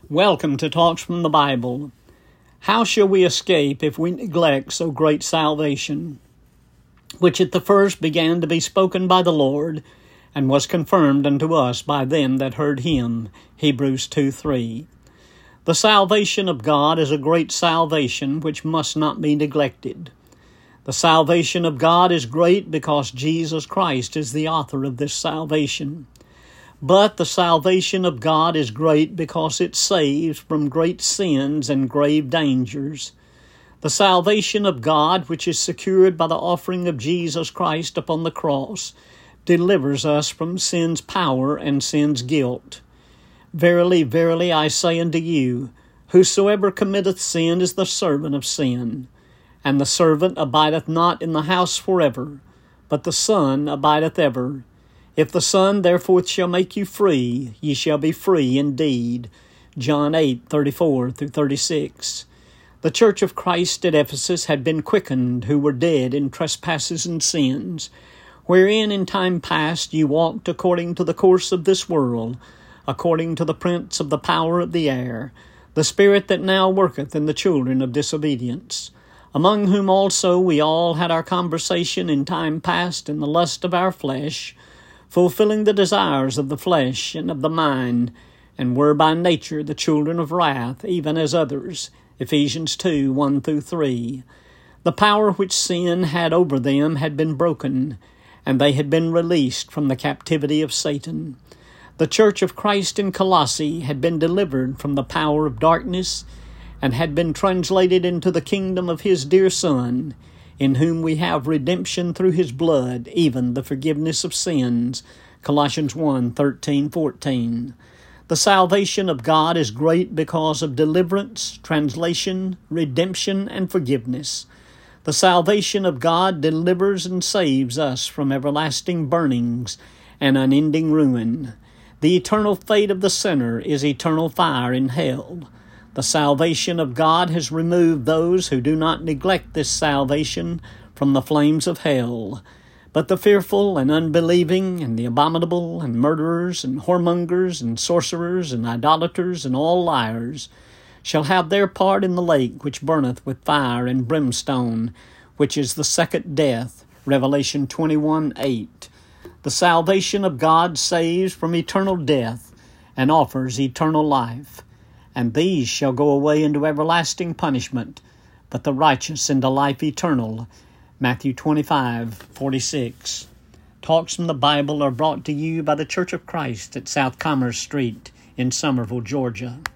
Welcome to Talks from the Bible. How shall we escape if we neglect so great salvation, which at the first began to be spoken by the Lord, and was confirmed unto us by them that heard him? Hebrews 2:3. The salvation of God is a great salvation which must not be neglected. The salvation of God is great because Jesus Christ is the author of this salvation. But the salvation of God is great because it saves from great sins and grave dangers. The salvation of God, which is secured by the offering of Jesus Christ upon the cross, delivers us from sin's power and sin's guilt. Verily, verily, I say unto you, whosoever committeth sin is the servant of sin. And the servant abideth not in the house forever, but the Son abideth ever. If the Son therefore shall make you free, ye shall be free indeed. John 8:34-36. The church of Christ at Ephesus had been quickened, who were dead in trespasses and sins, wherein in time past ye walked according to the course of this world, according to the prince of the power of the air, the spirit that now worketh in the children of disobedience, among whom also we all had our conversation in time past in the lust of our flesh, fulfilling the desires of the flesh and of the mind, and were by nature the children of wrath, even as others. Ephesians 2:1-3. The power which sin had over them had been broken, and they had been released from the captivity of Satan. The church of Christ in Colossae had been delivered from the power of darkness, and had been translated into the kingdom of his dear Son, in whom we have redemption through his blood, even the forgiveness of sins. Colossians 1:13-14. The salvation of God is great because of deliverance, translation, redemption, and forgiveness. The salvation of God delivers and saves us from everlasting burnings and unending ruin. The eternal fate of the sinner is eternal fire in hell. The salvation of God has removed those who do not neglect this salvation from the flames of hell. But the fearful and unbelieving and the abominable and murderers and whoremongers and sorcerers and idolaters and all liars shall have their part in the lake which burneth with fire and brimstone, which is the second death. Revelation 21:8. The salvation of God saves from eternal death and offers eternal life. And these shall go away into everlasting punishment, but the righteous into life eternal. Matthew 25:46. Talks from the Bible are brought to you by the Church of Christ at South Commerce Street in Summerville, Georgia.